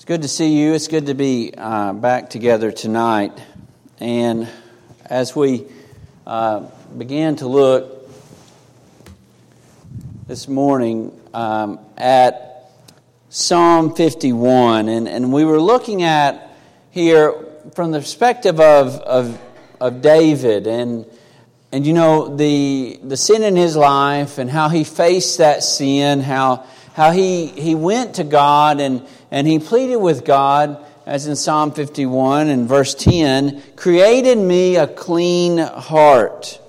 good to see you. It's good to be back together tonight. And as we began to look this morning at Psalm 51, and we were looking at here from the perspective of David, and you know the sin in his life and how he faced that sin, how he went to God and he pleaded with God, as in Psalm 51 and verse 10, "Create in me a clean heart."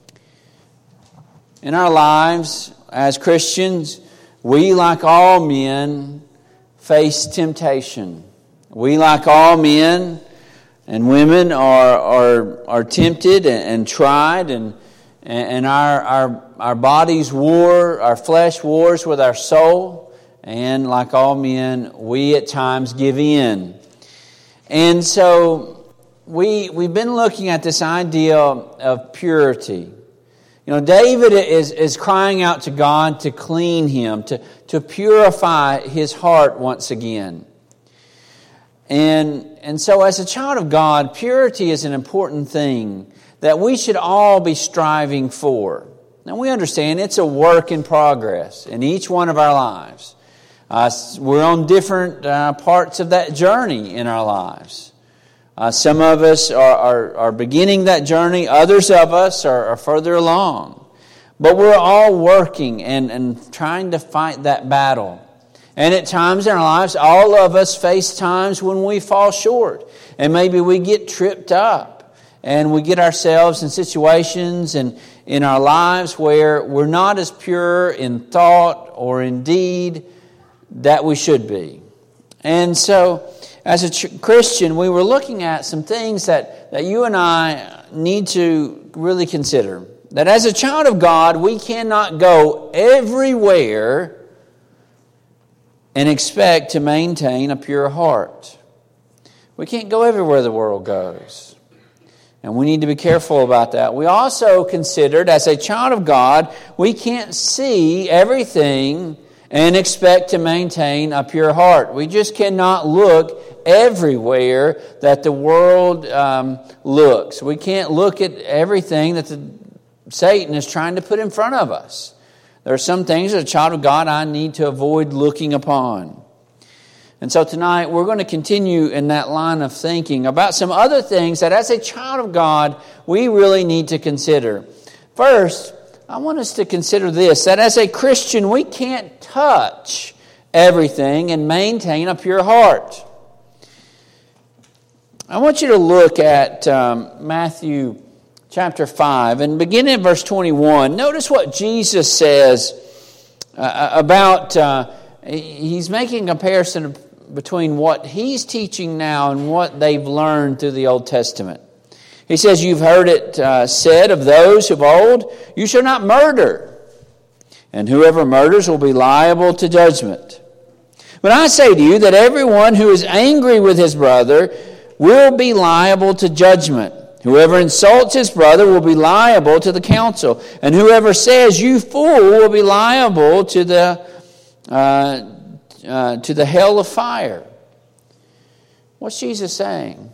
In our lives as Christians, we, like all men, face temptation. We, like all men and women, are tempted and tried, and our bodies war, our flesh wars with our soul. And like all men, we at times give in. And so we've been looking at this idea of purity. You know, David is crying out to God to clean him, to purify his heart once again. And so as a child of God, purity is an important thing that we should all be striving for. Now we understand it's a work in progress in each one of our lives. We're on different parts of that journey in our lives. Some of us are beginning that journey. Others of us are further along. But we're all working and trying to fight that battle. And at times in our lives, all of us face times when we fall short. And maybe we get tripped up. And we get ourselves in situations and in our lives where we're not as pure in thought or in deed that we should be. And so, as a Christian, we were looking at some things that you and I need to really consider. That as a child of God, we cannot go everywhere and expect to maintain a pure heart. We can't go everywhere the world goes. And we need to be careful about that. We also considered, as a child of God, we can't see everything and expect to maintain a pure heart. We just cannot look everywhere that the world looks. We can't look at everything that Satan is trying to put in front of us. There are some things as a child of God I need to avoid looking upon. And so tonight we're going to continue in that line of thinking about some other things that as a child of God we really need to consider. First, I want us to consider this, that as a Christian, we can't touch everything and maintain a pure heart. I want you to look at Matthew chapter 5 and begin in verse 21. Notice what Jesus says about, he's making a comparison between what he's teaching now and what they've learned through the Old Testament. He says, "You've heard it said of those of old, 'You shall not murder, and whoever murders will be liable to judgment.' But I say to you that everyone who is angry with his brother will be liable to judgment. Whoever insults his brother will be liable to the council, and whoever says, 'You fool,' will be liable to the hell of fire." What's Jesus saying?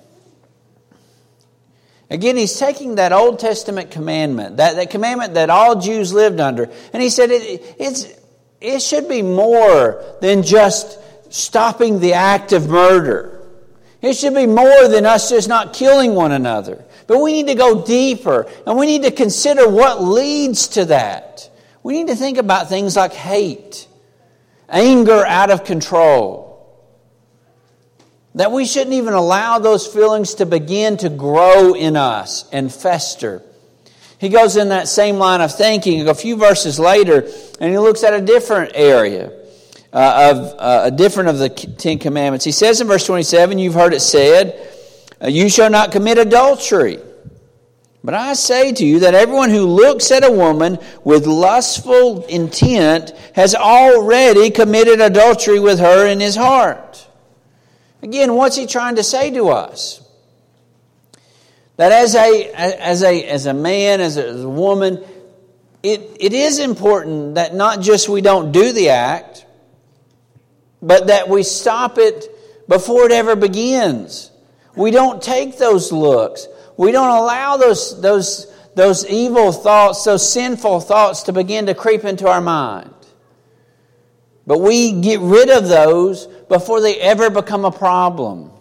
Again, he's taking that Old Testament commandment, that commandment that all Jews lived under, and he said it should be more than just stopping the act of murder. It should be more than us just not killing one another. But we need to go deeper, and we need to consider what leads to that. We need to think about things like hate, anger out of control. That we shouldn't even allow those feelings to begin to grow in us and fester. He goes in that same line of thinking a few verses later, and he looks at a different area of different of the Ten Commandments. He says in verse 27, "You've heard it said, 'You shall not commit adultery.' But I say to you that everyone who looks at a woman with lustful intent has already committed adultery with her in his heart." Again, what's he trying to say to us? That as a man, as a woman, it is important that not just we don't do the act, but that we stop it before it ever begins. We don't take those looks. We don't allow those evil thoughts, those sinful thoughts to begin to creep into our mind. But we get rid of those before they ever become a problem.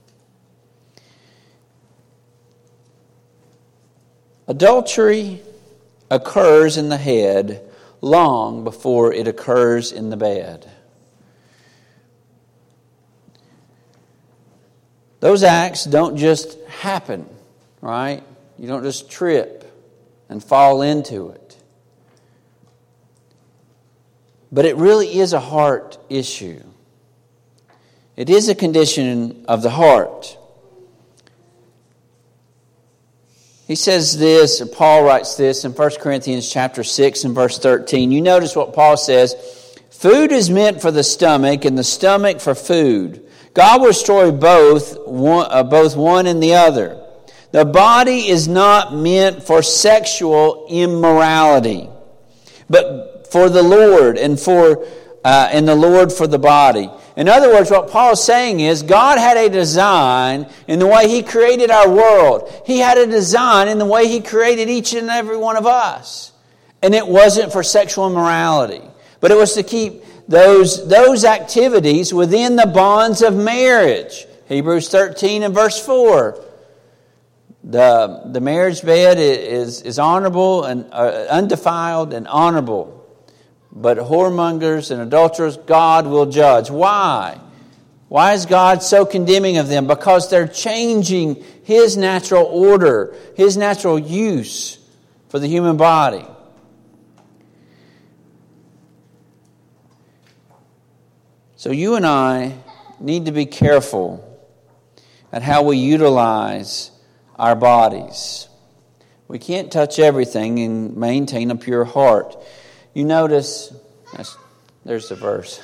Adultery occurs in the head long before it occurs in the bed. Those acts don't just happen, right? You don't just trip and fall into it. But it really is a heart issue. It is a condition of the heart. He says this, or Paul writes this in 1 Corinthians chapter 6 and verse 13. You notice what Paul says. Food is meant for the stomach and the stomach for food. God will destroy both one and the other. The body is not meant for sexual immorality, but for the Lord and the Lord for the body. In other words, what Paul is saying is God had a design in the way He created our world. He had a design in the way He created each and every one of us. And it wasn't for sexual immorality, but it was to keep those activities within the bonds of marriage. Hebrews 13 and verse 4. The marriage bed is honorable and undefiled and honorable. But whoremongers and adulterers, God will judge. Why? Why is God so condemning of them? Because they're changing His natural order, His natural use for the human body. So you and I need to be careful at how we utilize our bodies. We can't touch everything and maintain a pure heart. You notice, there's the verse.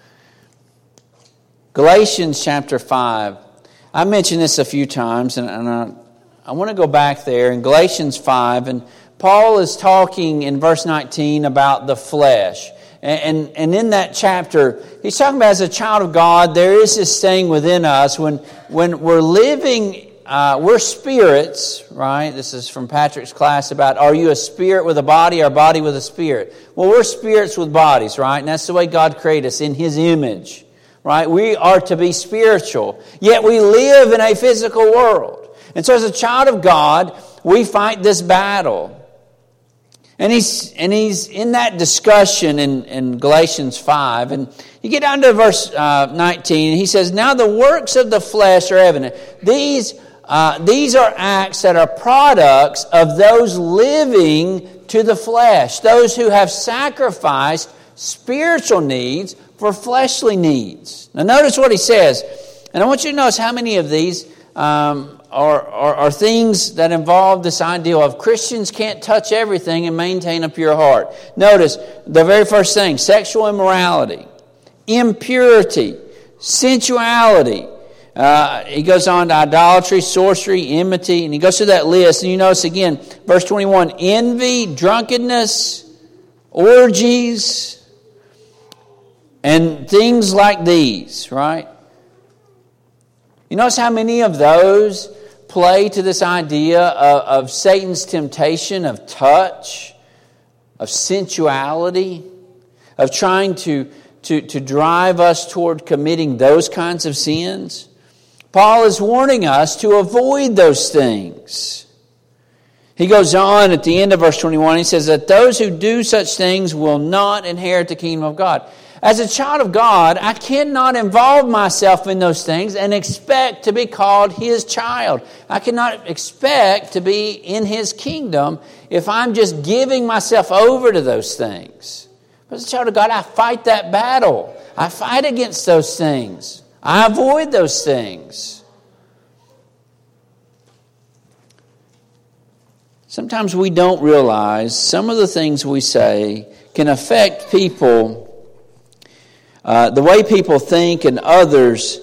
Galatians chapter 5. I mentioned this a few times, and I want to go back there in Galatians 5. And Paul is talking in verse 19 about the flesh. And in that chapter, he's talking about as a child of God, there is this thing within us when we're living. We're spirits, right? This is from Patrick's class about, are you a spirit with a body or a body with a spirit? Well, we're spirits with bodies, right? And that's the way God created us, in His image, right? We are to be spiritual, yet we live in a physical world. And so as a child of God, we fight this battle. And he's in that discussion in Galatians 5. And you get down to verse 19, and he says, now the works of the flesh are evident. These are acts that are products of those living to the flesh, those who have sacrificed spiritual needs for fleshly needs. Now notice what he says, and I want you to notice how many of these are things that involve this idea of Christians can't touch everything and maintain a pure heart. Notice the very first thing, sexual immorality, impurity, sensuality. He goes on to idolatry, sorcery, enmity, and he goes through that list. And you notice again, verse 21, envy, drunkenness, orgies, and things like these, right? You notice how many of those play to this idea of Satan's temptation of touch, of sensuality, of trying to drive us toward committing those kinds of sins? Paul is warning us to avoid those things. He goes on at the end of verse 21, he says that those who do such things will not inherit the kingdom of God. As a child of God, I cannot involve myself in those things and expect to be called His child. I cannot expect to be in His kingdom if I'm just giving myself over to those things. But as a child of God, I fight that battle. I fight against those things. I avoid those things. Sometimes we don't realize some of the things we say can affect people, the way people think, and others,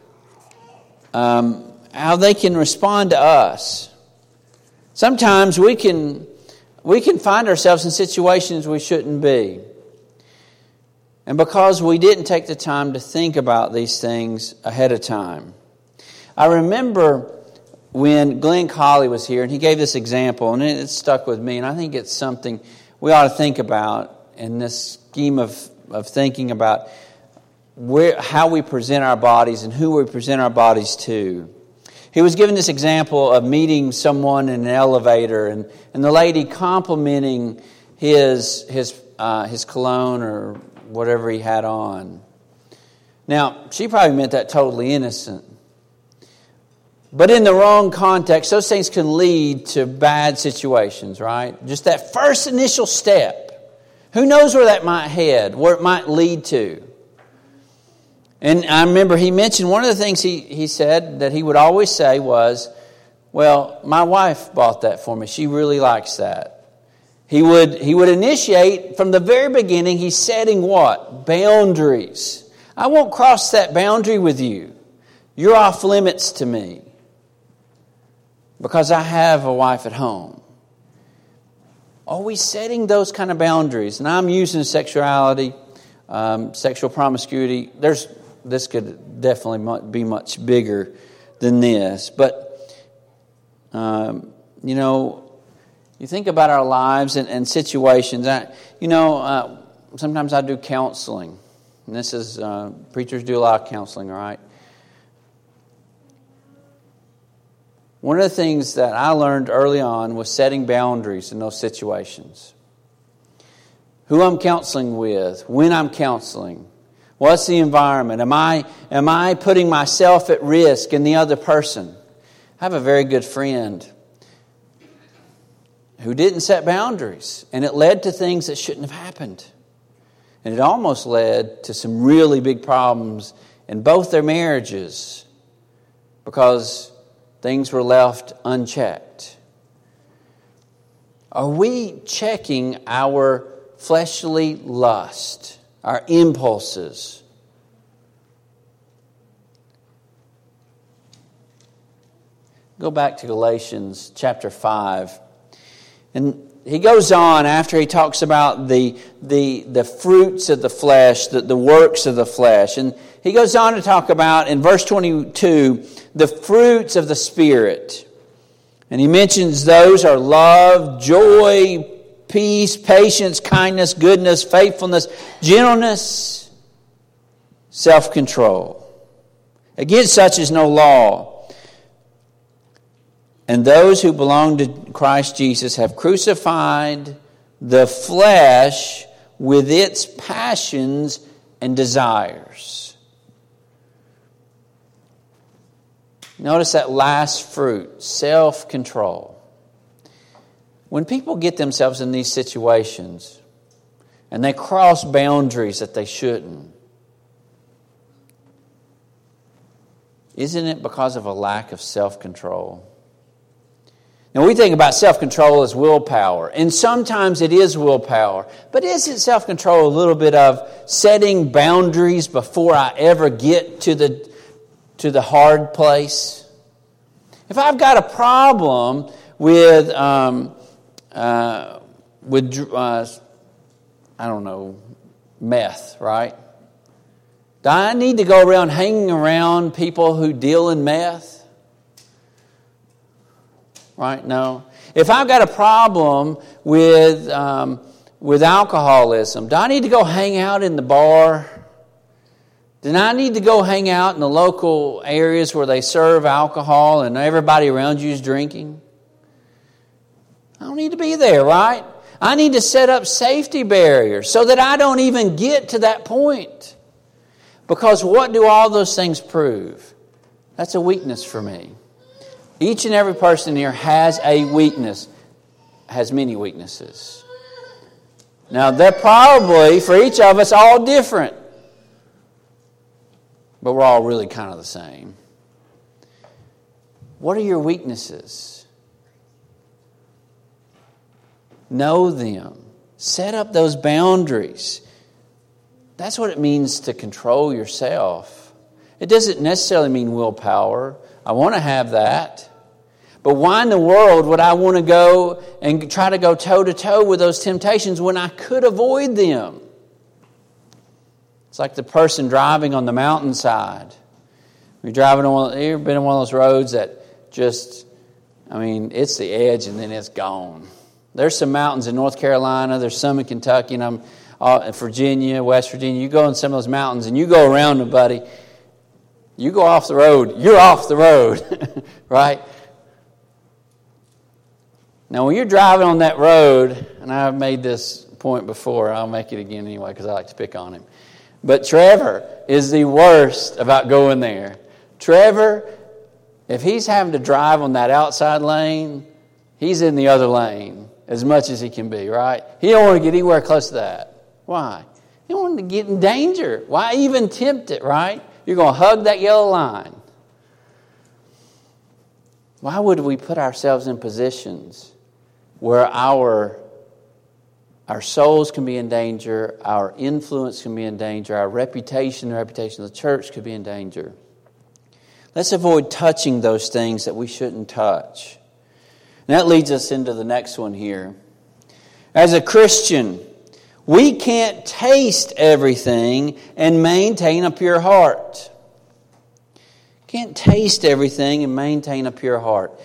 how they can respond to us. Sometimes we can find ourselves in situations we shouldn't be. and because we didn't take the time to think about these things ahead of time. I remember when Glenn Colley was here, and he gave this example, and it stuck with me, and I think it's something we ought to think about in this scheme of thinking about how we present our bodies and who we present our bodies to. He was given this example of meeting someone in an elevator, and the lady complimenting his cologne or whatever he had on. Now, she probably meant that totally innocent. But in the wrong context, those things can lead to bad situations, right? Just that first initial step. Who knows where that might head, where it might lead to. And I remember he mentioned one of the things he said that he would always say was, well, my wife bought that for me. She really likes that. He would initiate from the very beginning. He's setting what? Boundaries. I won't cross that boundary with you. You're off limits to me because I have a wife at home. Are we setting those kind of boundaries? And I'm using sexuality, sexual promiscuity. This could definitely be much bigger than this. But, you think about our lives and situations. Sometimes I do counseling. And this is, preachers do a lot of counseling, all right? One of the things that I learned early on was setting boundaries in those situations. Who I'm counseling with, when I'm counseling, what's the environment? Am I putting myself at risk and the other person? I have a very good friend who didn't set boundaries, and it led to things that shouldn't have happened. And it almost led to some really big problems in both their marriages because things were left unchecked. Are we checking our fleshly lust, our impulses? Go back to Galatians chapter 5. And he goes on after he talks about the fruits of the flesh, the works of the flesh. And he goes on to talk about, in verse 22, the fruits of the Spirit. And he mentions those are love, joy, peace, patience, kindness, goodness, faithfulness, gentleness, self-control. Against such is no law. And those who belong to Christ Jesus have crucified the flesh with its passions and desires. Notice that last fruit, self-control. When people get themselves in these situations and they cross boundaries that they shouldn't, isn't it because of a lack of self-control? Now, we think about self-control as willpower, and sometimes it is willpower. But isn't self-control a little bit of setting boundaries before I ever get to the hard place? If I've got a problem with meth, right? Do I need to go around hanging around people who deal in meth? Right? No. If I've got a problem with alcoholism, do I need to go hang out in the bar? Do I need to go hang out in the local areas where they serve alcohol and everybody around you is drinking? I don't need to be there, right? I need to set up safety barriers so that I don't even get to that point. Because what do all those things prove? That's a weakness for me. Each and every person here has a weakness, has many weaknesses. Now, they're probably, for each of us, all different. But we're all really kind of the same. What are your weaknesses? Know them. Set up those boundaries. That's what it means to control yourself. It doesn't necessarily mean willpower. I want to have that. But why in the world would I want to go and try to go toe-to-toe with those temptations when I could avoid them? It's like the person driving on the mountainside. You're driving on, you've been on one of those roads that just, it's the edge and then it's gone. There's some mountains in North Carolina. There's some in Kentucky, and Virginia, West Virginia. You go in some of those mountains and you go around them, buddy. You go off the road, you're off the road, right? Now, when you're driving on that road, and I've made this point before, I'll make it again anyway because I like to pick on him. But Trevor is the worst about going there. Trevor, if he's having to drive on that outside lane, he's in the other lane as much as he can be, right? He don't want to get anywhere close to that. Why? He don't want to get in danger. Why even tempt it, right? You're going to hug that yellow line. Why would we put ourselves in positions where our souls can be in danger, our influence can be in danger, our reputation, the reputation of the church could be in danger? Let's avoid touching those things that we shouldn't touch. And that leads us into the next one here. As a Christian, we can't taste everything and maintain a pure heart. Can't taste everything and maintain a pure heart.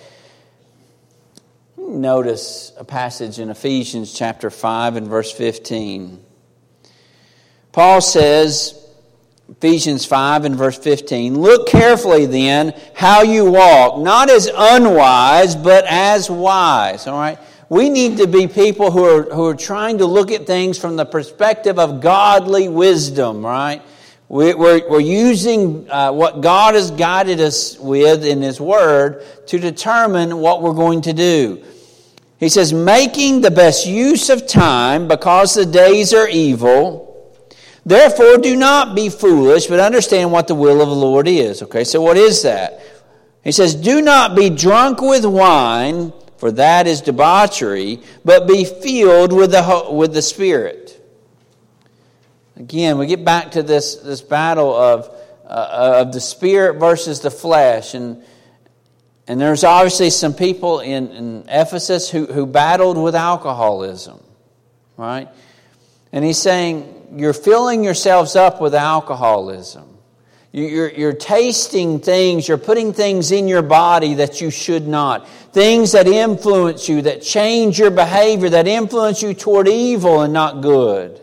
Notice a passage in Ephesians chapter 5 and verse 15. Paul says, Ephesians 5 and verse 15, "Look carefully then how you walk, not as unwise, but as wise." All right? We need to be people who are trying to look at things from the perspective of godly wisdom, right? We're using what God has guided us with in His Word to determine what we're going to do. He says, "Making the best use of time because the days are evil. Therefore, do not be foolish, but understand what the will of the Lord is." Okay, so what is that? He says, "Do not be drunk with wine, for that is debauchery, but be filled with the Spirit." Again, we get back to this battle of the Spirit versus the flesh. And there's obviously some people in Ephesus who battled with alcoholism, right? And he's saying, you're filling yourselves up with alcoholism. You're tasting things, you're putting things in your body that you should not. Things that influence you, that change your behavior, that influence you toward evil and not good.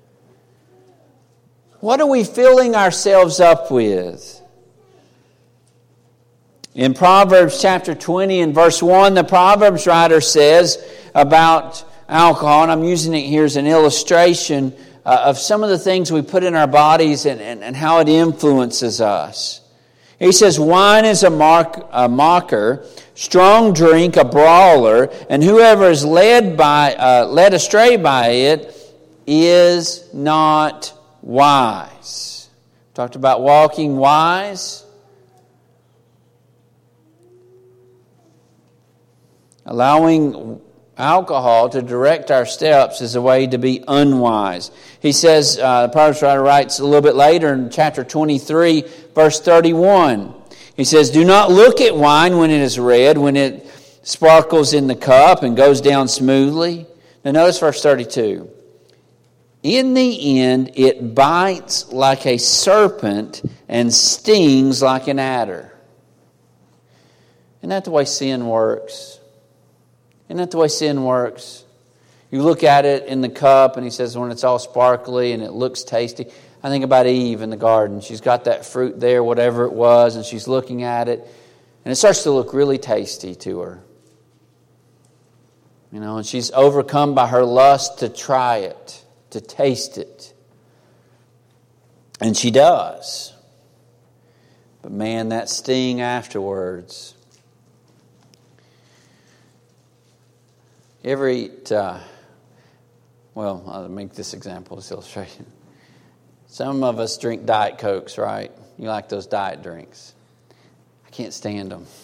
What are we filling ourselves up with? In Proverbs chapter 20 and verse 1, the Proverbs writer says about alcohol, and I'm using it here as an illustration of some of the things we put in our bodies and how it influences us. He says, "Wine is a mocker, strong drink a brawler, and whoever is led astray by it is not wise." Talked about walking wise. Allowing alcohol to direct our steps is a way to be unwise. He says, the Proverbs writer writes a little bit later in chapter 23, verse 31. He says, "Do not look at wine when it is red, when it sparkles in the cup and goes down smoothly." Now notice verse 32. "In the end, it bites like a serpent and stings like an adder." Isn't that the way sin works? Isn't that the way sin works? You look at it in the cup, and he says when it's all sparkly and it looks tasty. I think about Eve in the garden. She's got that fruit there, whatever it was, and she's looking at it, and it starts to look really tasty to her. You know, and she's overcome by her lust to try it, to taste it. And she does. But man, that sting afterwards. You ever eat, I'll make this example, this illustration. Some of us drink Diet Cokes, right? You like those diet drinks. I can't stand them.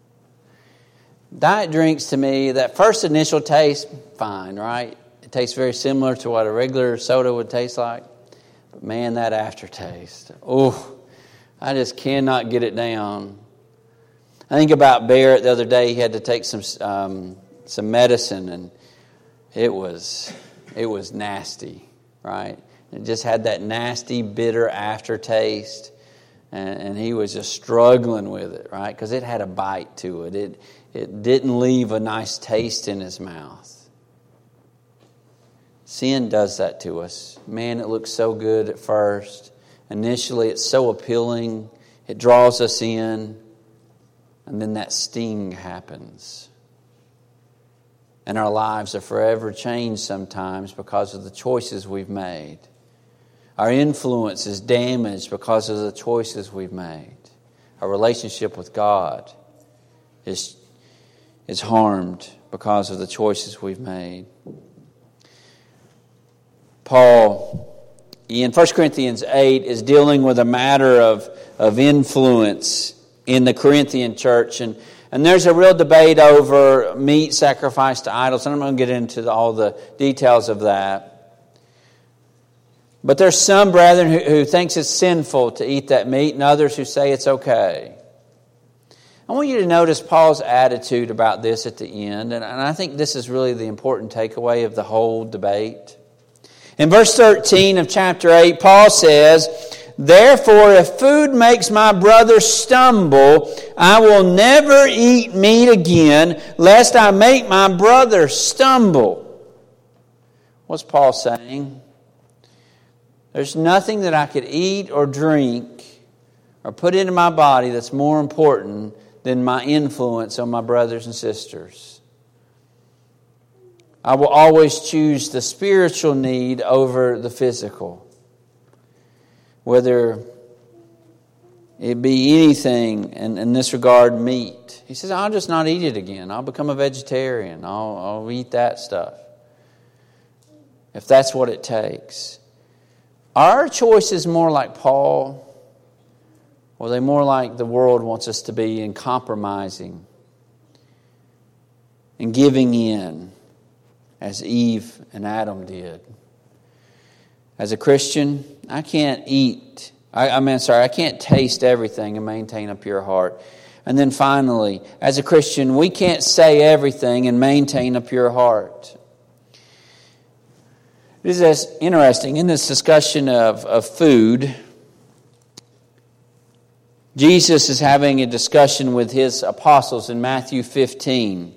Diet drinks to me, that first initial taste, fine, right? It tastes very similar to what a regular soda would taste like. But man, that aftertaste, I just cannot get it down. I think about Barrett the other day. He had to take some medicine, and it was nasty, right? It just had that nasty, bitter aftertaste. And he was just struggling with it, right? Because it had a bite to it. It didn't leave a nice taste in his mouth. Sin does that to us. Man, it looks so good at first. Initially, it's so appealing. It draws us in. And then that sting happens. And our lives are forever changed sometimes because of the choices we've made. Our influence is damaged because of the choices we've made. Our relationship with God is harmed because of the choices we've made. Paul, in 1 Corinthians 8, is dealing with a matter of influence in the Corinthian church. And there's a real debate over meat sacrificed to idols. And I'm going to get into all the details of that. But there's some brethren who thinks it's sinful to eat that meat, and others who say it's okay. I want you to notice Paul's attitude about this at the end. And I think this is really the important takeaway of the whole debate. In verse 13 of chapter 8, Paul says, "Therefore, if food makes my brother stumble, I will never eat meat again, lest I make my brother stumble." What's Paul saying? There's nothing that I could eat or drink or put into my body that's more important than my influence on my brothers and sisters. I will always choose the spiritual need over the physical. Whether it be anything, and in this regard, meat. He says, I'll just not eat it again. I'll become a vegetarian. I'll eat that stuff. If that's what it takes. Are our choices more like Paul? Or are they more like the world wants us to be in compromising and giving in? As Eve and Adam did. As a Christian, I can't I can't taste everything and maintain a pure heart. And then finally, as a Christian, we can't say everything and maintain a pure heart. It is interesting, in this discussion of food, Jesus is having a discussion with his apostles in Matthew 15.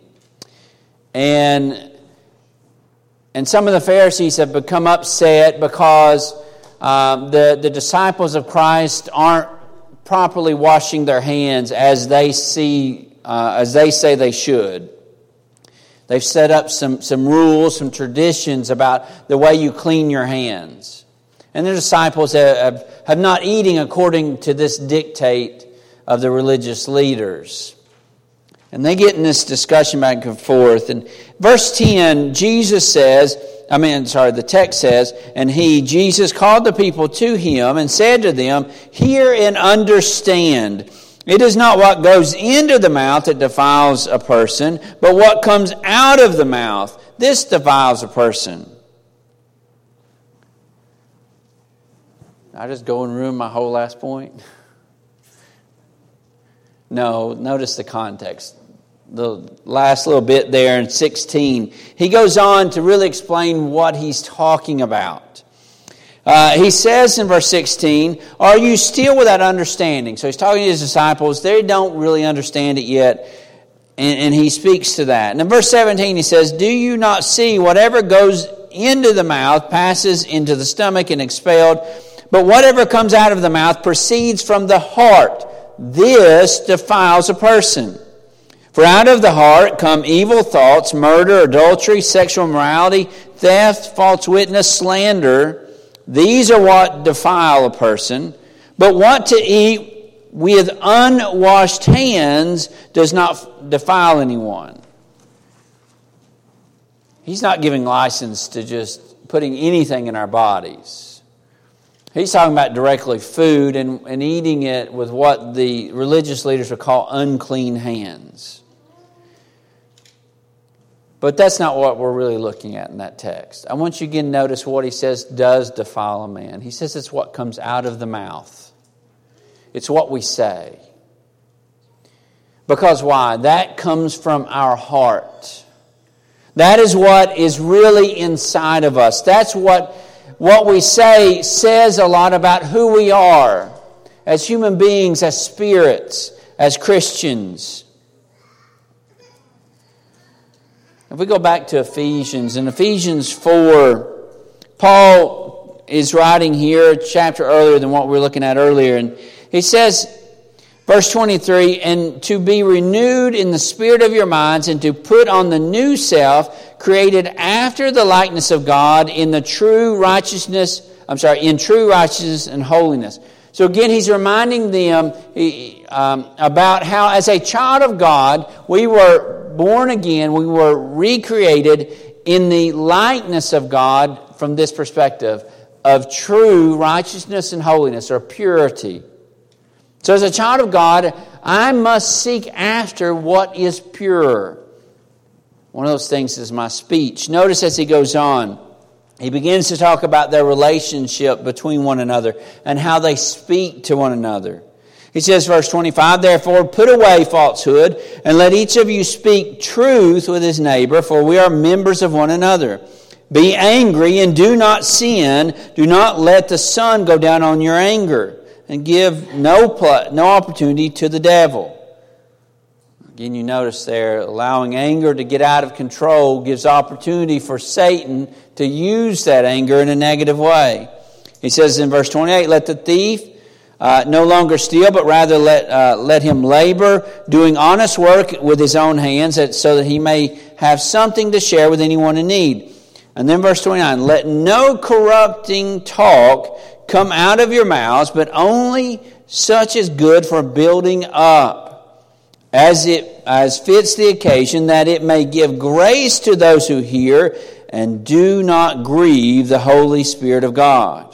And some of the Pharisees have become upset because the disciples of Christ aren't properly washing their hands as they say they should. They've set up some rules, some traditions about the way you clean your hands. And the disciples have not eating according to this dictate of the religious leaders. And they get in this discussion back and forth. And verse 10, the text says, "And Jesus, called the people to him and said to them, Hear and understand. It is not what goes into the mouth that defiles a person, but what comes out of the mouth. This defiles a person." I just go and ruin my whole last point? No, notice the context. The last little bit there in 16. He goes on to really explain what he's talking about. He says in verse 16, "Are you still without understanding?" So he's talking to his disciples. They don't really understand it yet. And he speaks to that. And in verse 17 he says, "Do you not see whatever goes into the mouth passes into the stomach and expelled, but whatever comes out of the mouth proceeds from the heart. This defiles a person. For out of the heart come evil thoughts, murder, adultery, sexual immorality, theft, false witness, slander. These are what defile a person. But what to eat with unwashed hands does not defile anyone." He's not giving license to just putting anything in our bodies. He's talking about directly food and eating it with what the religious leaders would call unclean hands. But that's not what we're really looking at in that text. I want you again to notice what he says does defile a man. He says it's what comes out of the mouth. It's what we say. Because why? That comes from our heart. That is what is really inside of us. That's what what we say says a lot about who we are as human beings, as spirits, as Christians. If we go back to Ephesians, in Ephesians 4, Paul is writing here a chapter earlier than what we were looking at earlier, and he says, verse 23, and to be renewed in the spirit of your minds, and to put on the new self, created after the likeness of God in true righteousness and holiness. So again, he's reminding them about how as a child of God, we were born again, we were recreated in the likeness of God from this perspective of true righteousness and holiness, or purity. So as a child of God, I must seek after what is pure. One of those things is my speech. Notice as he goes on, he begins to talk about their relationship between one another and how they speak to one another. He says, verse 25, therefore put away falsehood, and let each of you speak truth with his neighbor, for we are members of one another. Be angry and do not sin. Do not let the sun go down on your anger, and give no opportunity to the devil. Again, you notice there, allowing anger to get out of control gives opportunity for Satan to use that anger in a negative way. He says in verse 28, let the thief no longer steal, but rather let him labor, doing honest work with his own hands, so that he may have something to share with anyone in need. And then verse 29, let no corrupting talk come out of your mouths, but only such as good for building up, as fits the occasion, that it may give grace to those who hear, and do not grieve the Holy Spirit of God.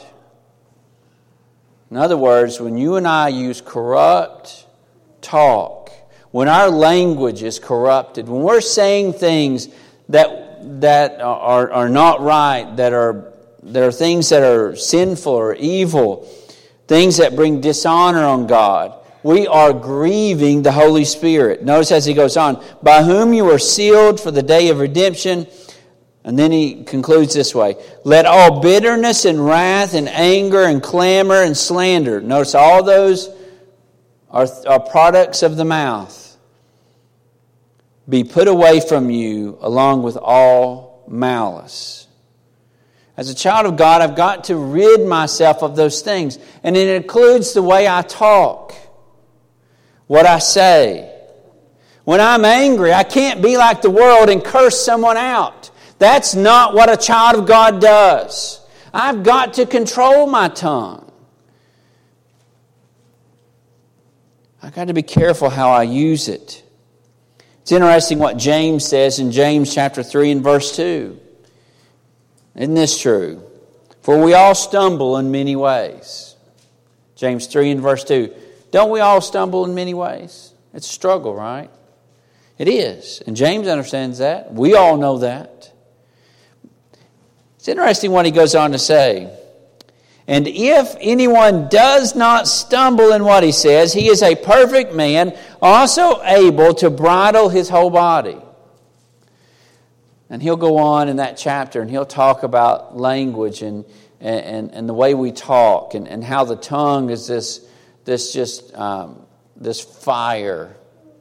In other words, when you and I use corrupt talk, when our language is corrupted, when we're saying things that are not right, that are things that are sinful or evil, things that bring dishonor on God, we are grieving the Holy Spirit. Notice as he goes on, by whom you are sealed for the day of redemption. And then he concludes this way, let all bitterness and wrath and anger and clamor and slander, notice all those are products of the mouth, be put away from you along with all malice. As a child of God, I've got to rid myself of those things. And it includes the way I talk, what I say. When I'm angry, I can't be like the world and curse someone out. That's not what a child of God does. I've got to control my tongue. I've got to be careful how I use it. It's interesting what James says in James chapter 3 and verse 2. Isn't this true? For we all stumble in many ways. James 3 and verse 2. Don't we all stumble in many ways? It's a struggle, right? It is. And James understands that. We all know that. It's interesting what he goes on to say. And if anyone does not stumble in what he says, he is a perfect man, also able to bridle his whole body. And he'll go on in that chapter and he'll talk about language and the way we talk and how the tongue is this fire.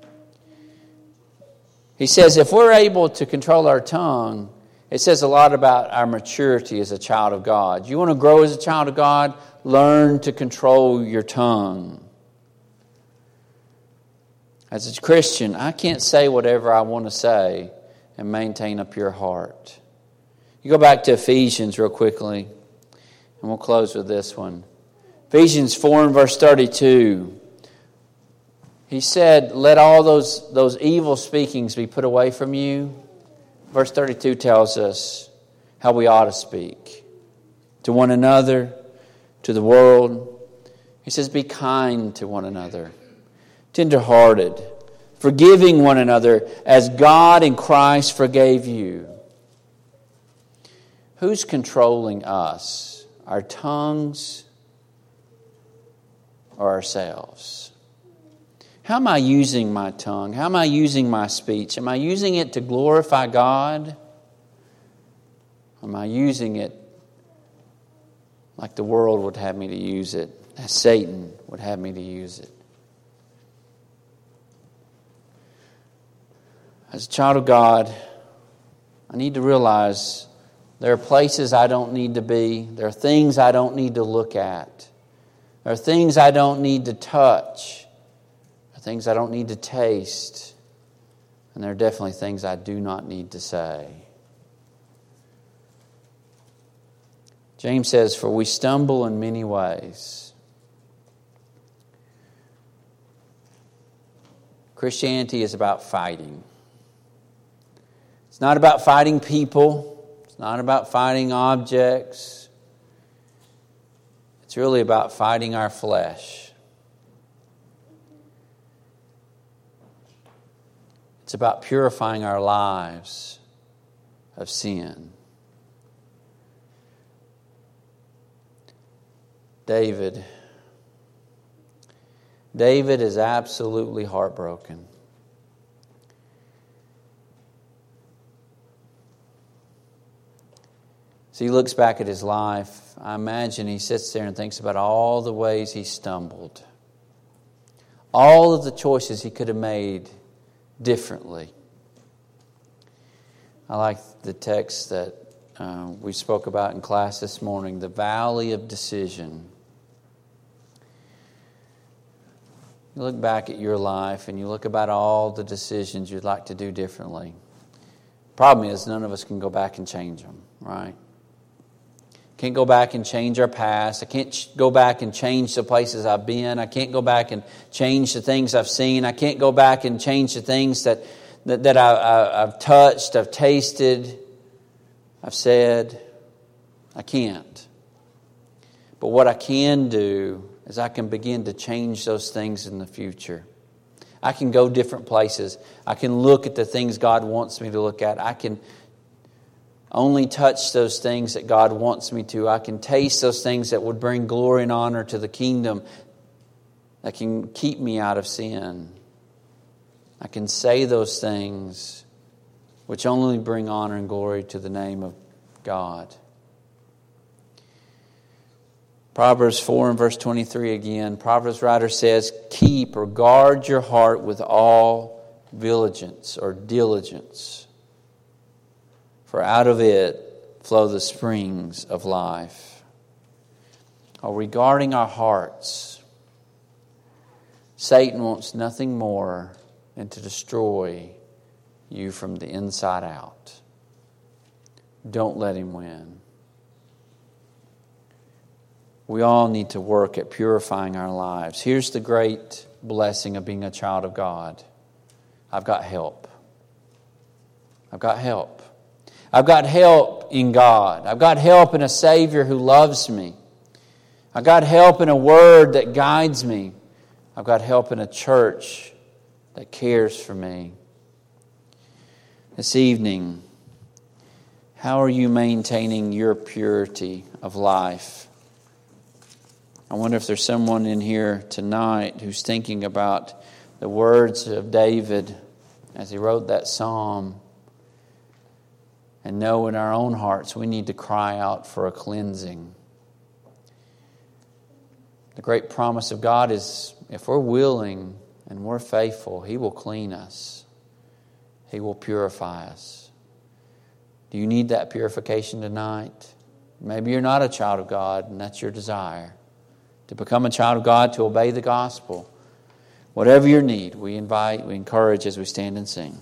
He says if we're able to control our tongue, it says a lot about our maturity as a child of God. You want to grow as a child of God? Learn to control your tongue. As a Christian, I can't say whatever I want to say and maintain a pure heart. You go back to Ephesians real quickly, and we'll close with this one. Ephesians 4 and verse 32. He said, let all those evil speakings be put away from you. Verse 32 tells us how we ought to speak to one another, to the world. He says, be kind to one another, tenderhearted, forgiving one another as God in Christ forgave you. Who's controlling us? Our tongues or ourselves? How am I using my tongue? How am I using my speech? Am I using it to glorify God? Am I using it like the world would have me to use it, as Satan would have me to use it. As a child of God, I need to realize there are places I don't need to be. There are things I don't need to look at. There are things I don't need to touch. There are things I don't need to taste. And there are definitely things I do not need to say. James says, "For we stumble in many ways." Christianity is about fighting. It's not about fighting people. It's not about fighting objects. It's really about fighting our flesh. It's about purifying our lives of sin. David is absolutely heartbroken. As he looks back at his life, I imagine he sits there and thinks about all the ways he stumbled. All of the choices he could have made differently. I like the text that we spoke about in class this morning, the valley of decision. You look back at your life and you look about all the decisions you'd like to do differently. Problem is, none of us can go back and change them, right? Can't go back and change our past. I can't go back and change the places I've been. I can't go back and change the things I've seen. I can't go back and change the things that I've touched, I've tasted, I've said. I can't. But what I can do is I can begin to change those things in the future. I can go different places. I can look at the things God wants me to look at. I can only touch those things that God wants me to. I can taste those things that would bring glory and honor to the kingdom, that can keep me out of sin. I can say those things which only bring honor and glory to the name of God. Proverbs 4 and verse 23 again. Proverbs writer says, "Keep or guard your heart with all diligence or diligence. For out of it flow the springs of life." Regarding our hearts, Satan wants nothing more than to destroy you from the inside out. Don't let him win. We all need to work at purifying our lives. Here's the great blessing of being a child of God. I've got help. I've got help. I've got help in God. I've got help in a Savior who loves me. I've got help in a Word that guides me. I've got help in a church that cares for me. This evening, how are you maintaining your purity of life? I wonder if there's someone in here tonight who's thinking about the words of David as he wrote that psalm, and know in our own hearts we need to cry out for a cleansing. The great promise of God is if we're willing and we're faithful, He will clean us. He will purify us. Do you need that purification tonight? Maybe you're not a child of God and that's your desire. To become a child of God, to obey the gospel. Whatever your need, we invite, we encourage as we stand and sing.